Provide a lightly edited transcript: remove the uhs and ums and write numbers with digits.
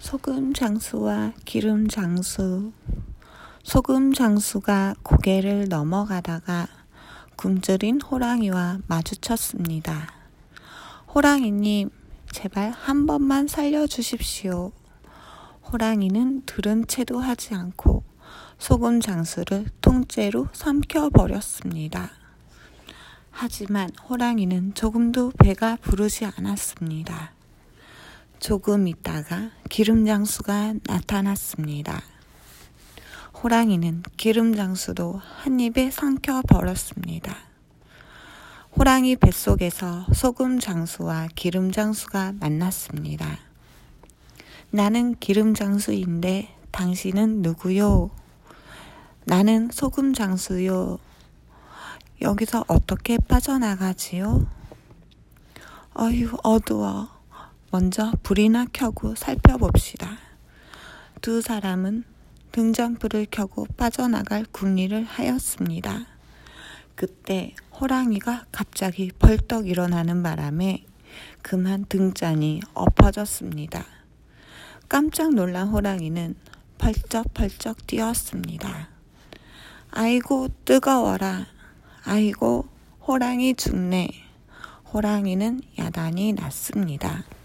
소금 장수와 기름 장수. 소금 장수가 고개를 넘어가다가 굶주린 호랑이와 마주쳤습니다. 호랑이님, 제발 한 번만 살려주십시오. 호랑이는 들은 채도 하지 않고 소금 장수를 통째로 삼켜버렸습니다. 하지만 호랑이는 조금도 배가 부르지 않았습니다. 조금 있다가 기름 장수가 나타났습니다. 호랑이는 기름 장수도 한 입에 삼켜버렸습니다. 호랑이 뱃속에서 소금 장수와 기름 장수가 만났습니다. 나는 기름 장수인데 당신은 누구요? 나는 소금 장수요. 여기서 어떻게 빠져나가지요? 어휴, 어두워. 먼저 불이나 켜고 살펴봅시다. 두 사람은 등잔불을 켜고 빠져나갈 궁리를 하였습니다. 그때 호랑이가 갑자기 벌떡 일어나는 바람에 그만 등잔이 엎어졌습니다. 깜짝 놀란 호랑이는 펄쩍펄쩍 뛰었습니다. 아이고 뜨거워라. 아이고 호랑이 죽네. 호랑이는 야단이 났습니다.